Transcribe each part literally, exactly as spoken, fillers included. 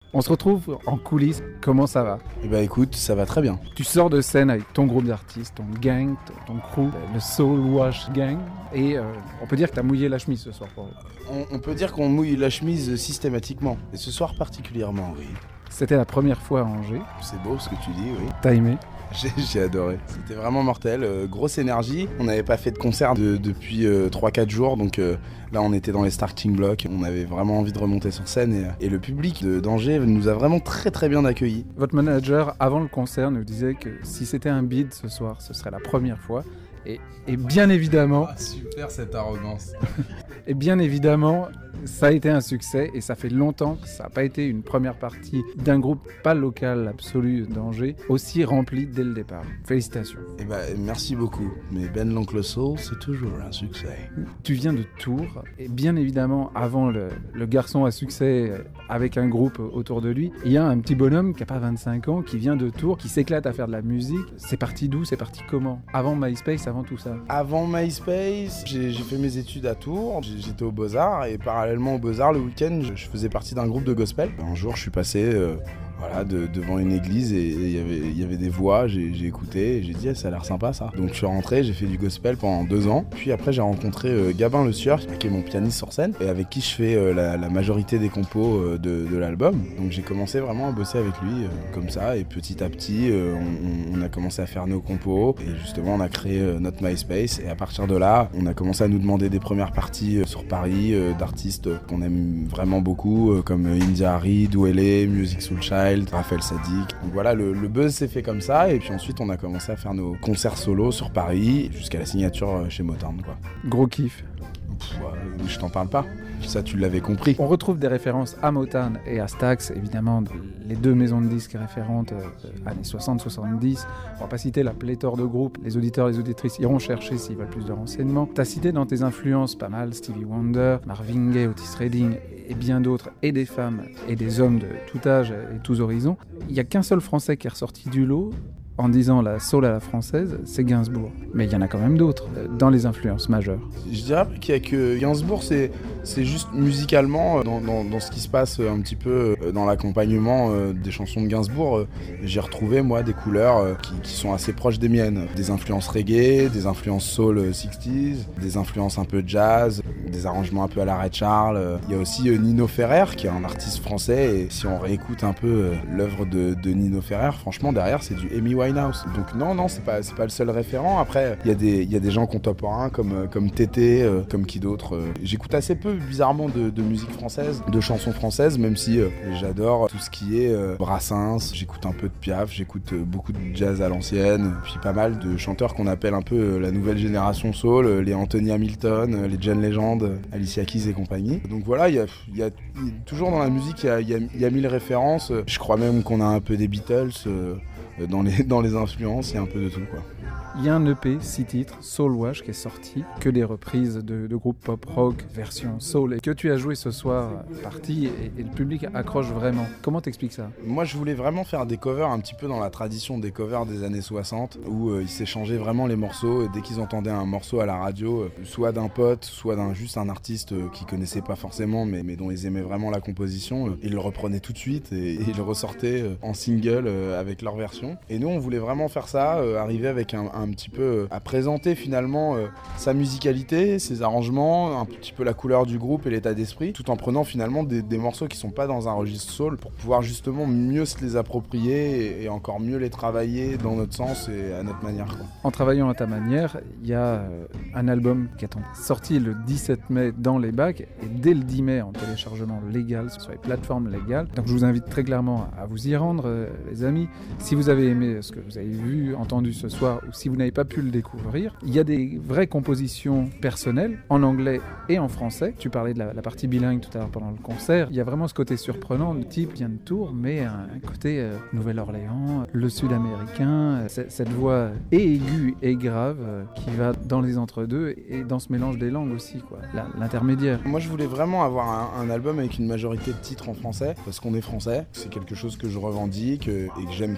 On se retrouve en coulisses, comment ça va? Eh ben écoute, ça va très bien. Tu sors de scène avec ton groupe d'artistes, ton gang, ton crew, le Soul Wash Gang, et euh, on peut dire que tu as mouillé la chemise ce soir pour eux. On, on peut dire qu'on mouille la chemise systématiquement, et ce soir particulièrement, oui. C'était la première fois à Angers. C'est beau ce que tu dis, oui. T'as aimé? J'ai, j'ai adoré. C'était vraiment mortel, euh, grosse énergie. On n'avait pas fait de concert de, depuis euh, trois quatre jours, donc euh, là on était dans les starting blocks. On avait vraiment envie de remonter sur scène et, et le public de, d'Angers nous a vraiment très très bien accueillis. Votre manager, avant le concert, nous disait que si c'était un bid ce soir, ce serait la première fois. Et, et bien évidemment... Ah, super cette arrogance. Et bien évidemment, ça a été un succès et ça fait longtemps que ça n'a pas été une première partie d'un groupe pas local absolu d'Angers, aussi rempli dès le départ. Félicitations. Eh ben, merci beaucoup. Mais Ben l'Oncle Soul, c'est toujours un succès. Tu viens de Tours et bien évidemment, avant le, le garçon à succès avec un groupe autour de lui, il y a un petit bonhomme qui n'a pas vingt-cinq ans, qui vient de Tours, qui s'éclate à faire de la musique. C'est parti d'où? C'est parti comment? Avant MySpace, avant tout ça? Avant MySpace, j'ai, j'ai fait mes études à Tours, j'étais aux Beaux-Arts et parallèlement aux Beaux-Arts, le week-end, je, je faisais partie d'un groupe de gospel. Un jour, je suis passé euh, voilà, de, devant une église et il y avait, y avait des voix, j'ai, j'ai écouté et j'ai dit eh, ça a l'air sympa ça. Donc je suis rentré, j'ai fait du gospel pendant deux ans. Puis après, j'ai rencontré euh, Gabin Le Sieur, qui est mon pianiste sur scène et avec qui je fais euh, la, la majorité des compos euh, de, de l'album. Donc j'ai commencé vraiment à bosser avec lui euh, comme ça et petit à petit, euh, on, on a commencé à faire nos compos et justement, on a créé euh, notre MySpace et à partir de là, on a commencé à nous demander des premières parties euh, sur Paris euh, d'artistes qu'on aime vraiment beaucoup euh, comme India Harry, Douélé, Music Soul Child, Raphaël Sadik. Donc voilà, le, le buzz s'est fait comme ça et puis ensuite on a commencé à faire nos concerts solo sur Paris jusqu'à la signature chez Motown, quoi. Gros kiff. Pff, ouais, je t'en parle pas. Ça, tu l'avais compris. On retrouve des références à Motown et à Stax, évidemment, les deux maisons de disques référentes euh, années soixante soixante-dix. On va pas citer la pléthore de groupes. Les auditeurs et les auditrices iront chercher s'ils veulent plus de renseignements. T'as cité dans tes influences pas mal Stevie Wonder, Marvin Gaye, Otis Redding et bien d'autres, et des femmes et des hommes de tout âge et tous horizons. Il y a qu'un seul Français qui est ressorti du lot en disant la soul à la française, c'est Gainsbourg. Mais il y en a quand même d'autres euh, dans les influences majeures. Je dirais qu'il y a que Gainsbourg, c'est, c'est juste musicalement, dans, dans, dans ce qui se passe un petit peu dans l'accompagnement euh, des chansons de Gainsbourg, euh, j'ai retrouvé, moi, des couleurs euh, qui, qui sont assez proches des miennes. Des influences reggae, des influences soul soixante, des influences un peu jazz, des arrangements un peu à la Ray Charles. Il y a aussi euh, Nino Ferrer, qui est un artiste français, et si on réécoute un peu euh, l'œuvre de, de Nino Ferrer, franchement, derrière, c'est du Amy Winehouse. Donc non, non, c'est pas, c'est pas le seul référent. Après, il y a des, il y a des gens contemporains comme, comme Tété, euh, comme qui d'autre. Euh. J'écoute assez peu, bizarrement, de, de musique française, de chansons françaises, même si euh, j'adore tout ce qui est euh, Brassens. J'écoute un peu de Piaf, j'écoute euh, beaucoup de jazz à l'ancienne, puis pas mal de chanteurs qu'on appelle un peu euh, la nouvelle génération soul, euh, les Anthony Hamilton, euh, les John Legend, euh, Alicia Keys et compagnie. Donc voilà, il y a, y a toujours dans la musique, il y a, y, a, y a mille références. Je crois même qu'on a un peu des Beatles. Euh, Dans les, dans les influences, il y a un peu de tout, quoi. Il y a un E P, six titres, Soul Wash, qui est sorti, que des reprises de, de groupes pop-rock, version soul, et que tu as joué ce soir, partie, et, et le public accroche vraiment. Comment t'expliques ça? Moi, je voulais vraiment faire des covers un petit peu dans la tradition des covers des années soixante, où euh, ils s'échangeaient vraiment les morceaux, et dès qu'ils entendaient un morceau à la radio, euh, soit d'un pote, soit d'un juste un artiste euh, qu'ils connaissaient pas forcément, mais, mais dont ils aimaient vraiment la composition, euh, ils le reprenaient tout de suite, et, et ils le ressortaient euh, en single euh, avec leur version. Et nous, on voulait vraiment faire ça, euh, arriver avec un, un petit peu euh, à présenter finalement euh, sa musicalité, ses arrangements, un petit peu la couleur du groupe et l'état d'esprit, tout en prenant finalement des, des morceaux qui sont pas dans un registre soul pour pouvoir justement mieux se les approprier et, et encore mieux les travailler dans notre sens et à notre manière, quoi. En travaillant à ta manière, il y a euh, un album qui est sorti le dix-sept mai dans les bacs et dès le dix mai en téléchargement légal sur les plateformes légales. Donc je vous invite très clairement à vous y rendre, euh, les amis. Si vous avez aimé ce que vous avez vu, entendu ce soir, ou si vous n'avez pas pu le découvrir, il y a des vraies compositions personnelles en anglais et en français. Tu parlais de la, la partie bilingue tout à l'heure pendant le concert. Il y a vraiment ce côté surprenant. Le type vient de Tours, mais un, un côté euh, Nouvelle-Orléans, le sud-américain, euh, cette voix et aiguë et grave euh, qui va dans les entre-deux et dans ce mélange des langues aussi, quoi. La, l'intermédiaire. Moi, je voulais vraiment avoir un, un album avec une majorité de titres en français, parce qu'on est français. C'est quelque chose que je revendique euh, et que j'aime faire.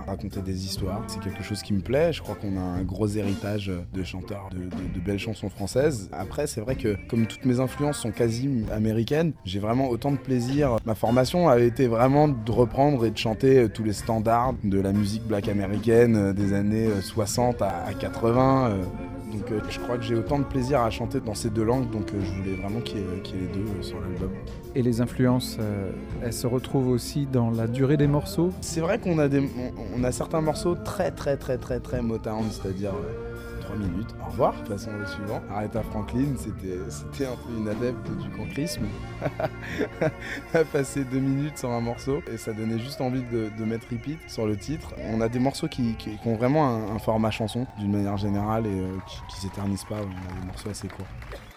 raconter des histoires. C'est quelque chose qui me plaît. Je crois qu'on a un gros héritage de chanteurs de, de, de belles chansons françaises. Après, c'est vrai que comme toutes mes influences sont quasi américaines, j'ai vraiment autant de plaisir. Ma formation a été vraiment de reprendre et de chanter tous les standards de la musique black américaine des années soixante à quatre-vingts. Donc euh, je crois que j'ai autant de plaisir à chanter dans ces deux langues, donc euh, je voulais vraiment qu'il y, ait, qu'il y ait les deux euh, sur l'album. Et les influences, euh, elles se retrouvent aussi dans la durée des morceaux? C'est vrai qu'on a, des, on, on a certains morceaux très très très très très Motown, c'est-à-dire euh, trois minutes. Au revoir, de toute façon le suivant. Aretha Franklin, c'était, c'était un peu une adepte du cancrisme. Elle passait deux minutes sur un morceau et ça donnait juste envie de, de mettre repeat sur le titre. On a des morceaux qui, qui, qui ont vraiment un, un format chanson d'une manière générale et euh, qui, qui s'éternisent pas. On a des morceaux assez courts.